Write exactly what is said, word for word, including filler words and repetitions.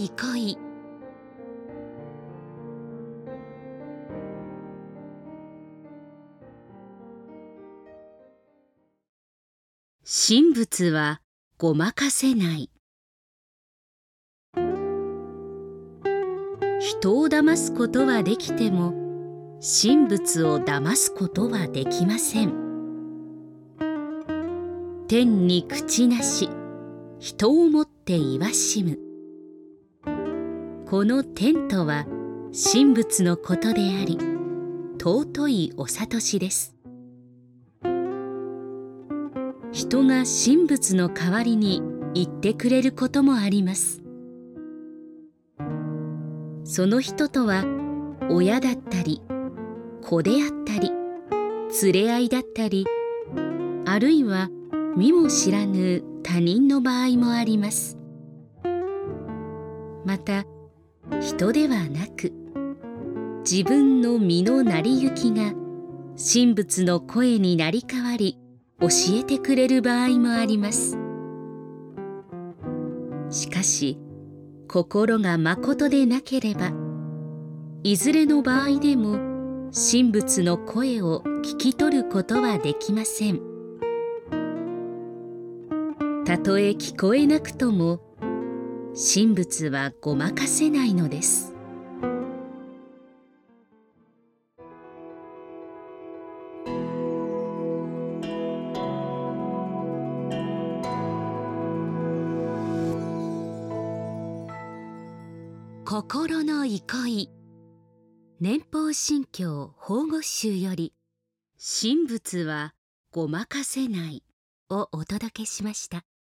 憩い。神仏はごまかせない。人を騙すことはできても、神仏を騙すことはできません。天に口なし、人をもっていわしむ。この天とは神仏のことであり、尊いお諭しです。人が神仏の代わりに言ってくれることもあります。その人とは親だったり子であったり連れ合いだったり、あるいは見も知らぬ他人の場合もあります。また人ではなく、自分の身の成り行きが神仏の声になり代わり教えてくれる場合もあります。しかし心がまことでなければ、いずれの場合でも神仏の声を聞き取ることはできません。たとえ聞こえなくとも、神仏はごまかせないのです。心の憩い。年俸神教法語集より、神仏はごまかせないをお届けしました。